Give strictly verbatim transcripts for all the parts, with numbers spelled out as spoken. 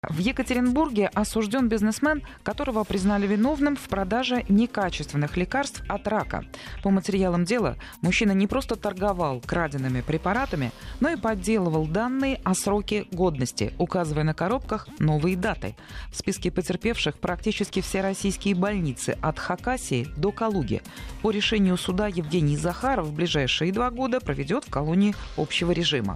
В Екатеринбурге осужден бизнесмен, которого признали виновным в продаже некачественных лекарств от рака. По материалам дела, мужчина не просто торговал краденными препаратами, но и подделывал данные о сроке годности, указывая на коробках новые даты. В списке потерпевших практически все российские больницы от Хакасии до Калуги. По решению суда Евгений Захаров в ближайшие два года проведет в колонии общего режима.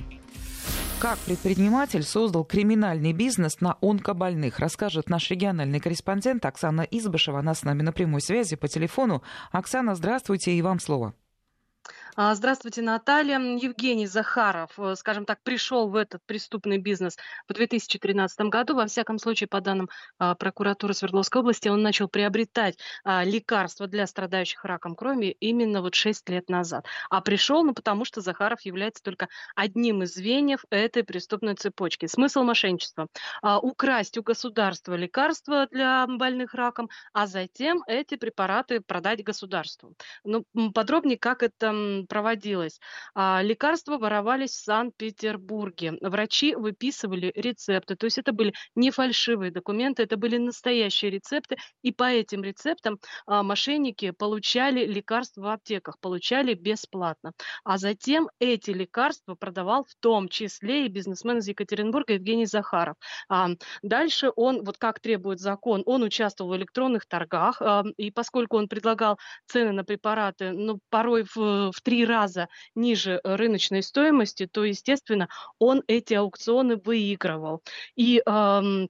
Как предприниматель создал криминальный бизнес на онкобольных, расскажет наш региональный корреспондент Оксана Избышева. Она с нами на прямой связи по телефону. Оксана, здравствуйте, и вам слово. Здравствуйте, Наталья. Евгений Захаров, скажем так, пришел в этот преступный бизнес в две тысячи тринадцатом году. Во всяком случае, по данным прокуратуры Свердловской области, он начал приобретать лекарства для страдающих раком крови именно вот шесть лет назад. А пришел, ну, потому что Захаров является только одним из звеньев этой преступной цепочки. Смысл мошенничества – украсть у государства лекарства для больных раком, а затем эти препараты продать государству. Ну, подробнее, как это проводилось. А, лекарства воровались в Санкт-Петербурге. Врачи выписывали рецепты. То есть это были не фальшивые документы, это были настоящие рецепты. И по этим рецептам а, мошенники получали лекарства в аптеках, получали бесплатно. А затем эти лекарства продавал в том числе и бизнесмен из Екатеринбурга Евгений Захаров. А, дальше он, вот как требует закон, он участвовал в электронных торгах. А, и поскольку он предлагал цены на препараты, ну, порой в, в три раза ниже рыночной стоимости, то, естественно, он эти аукционы выигрывал. И эм,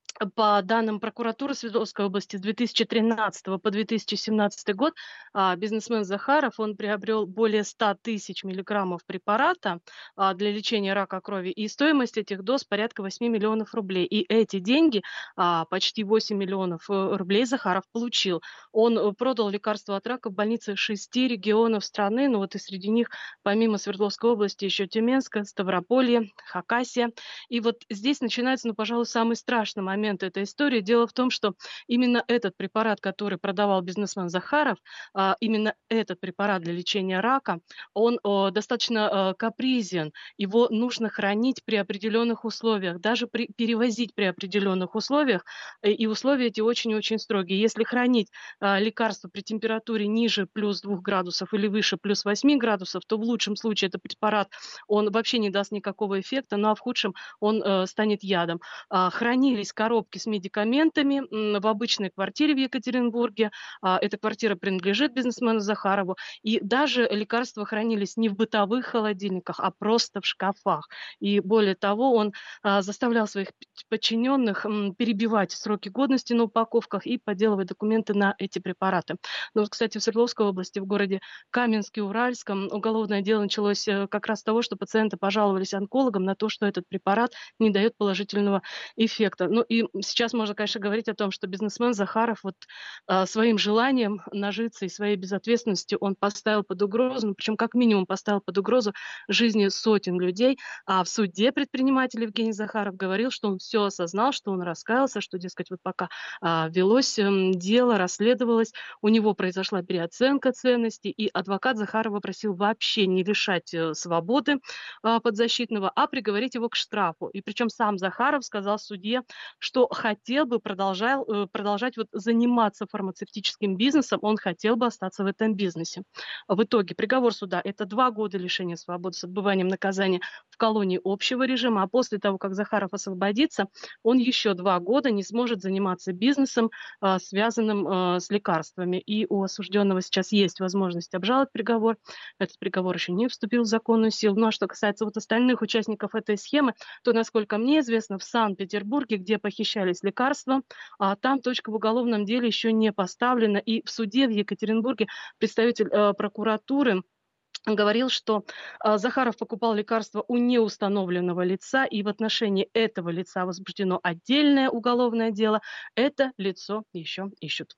по данным прокуратуры Свердловской области, с две тысячи тринадцатого по две тысячи семнадцатый год а, бизнесмен Захаров, он приобрел более ста тысяч миллиграммов препарата а, для лечения рака крови, и стоимость этих доз порядка восемь миллионов рублей. И эти деньги, а, почти восемь миллионов рублей, Захаров получил. Он продал лекарства от рака в больнице шести регионов страны, ну вот и среди них, помимо Свердловской области, еще Тюменская, Ставрополье, Хакасия. И вот здесь начинается, ну, пожалуй, самый страшный момент этой истории. Дело в том, что именно этот препарат, который продавал бизнесмен Захаров, именно этот препарат для лечения рака, он достаточно капризен. Его нужно хранить при определенных условиях, даже при, перевозить при определенных условиях. И условия эти очень-очень строгие. Если хранить лекарство при температуре ниже плюс двух градусов или выше плюс восьми градусов, то в лучшем случае этот препарат, он вообще не даст никакого эффекта, ну а в худшем он станет ядом. Хранились коробки с медикаментами в обычной квартире в Екатеринбурге. Эта квартира принадлежит бизнесмену Захарову. И даже лекарства хранились не в бытовых холодильниках, а просто в шкафах. И более того, он заставлял своих подчиненных перебивать сроки годности на упаковках и подделывать документы на эти препараты. Но вот, кстати, в Свердловской области, в городе Каменске-Уральском, уголовное дело началось как раз с того, что пациенты пожаловались онкологам на то, что этот препарат не дает положительного эффекта. Ну и сейчас можно, конечно, говорить о том, что бизнесмен Захаров вот а, своим желанием нажиться и своей безответственностью он поставил под угрозу, ну, причем как минимум поставил под угрозу жизни сотен людей. А в суде предприниматель Евгений Захаров говорил, что он все осознал, что он раскаялся, что, дескать, вот пока а, велось а, дело, расследовалось, у него произошла переоценка ценностей, и адвокат Захарова просил вообще не лишать а, свободы а, подзащитного, а приговорить его к штрафу. И причем сам Захаров сказал судье, что хотел бы продолжать, продолжать вот заниматься фармацевтическим бизнесом, он хотел бы остаться в этом бизнесе. В итоге приговор суда – это два года лишения свободы с отбыванием наказания в колонии общего режима, а после того, как Захаров освободится, он еще два года не сможет заниматься бизнесом, связанным с лекарствами. И у осужденного сейчас есть возможность обжаловать приговор. Этот приговор еще не вступил в законную силу. Ну а что касается вот остальных участников этой схемы, то, насколько мне известно, в Санкт-Петербурге, где похищались лекарства, а там точка в уголовном деле еще не поставлена. И в суде в Екатеринбурге представитель э, прокуратуры говорил, что э, Захаров покупал лекарства у неустановленного лица, и в отношении этого лица возбуждено отдельное уголовное дело. Это лицо еще ищут.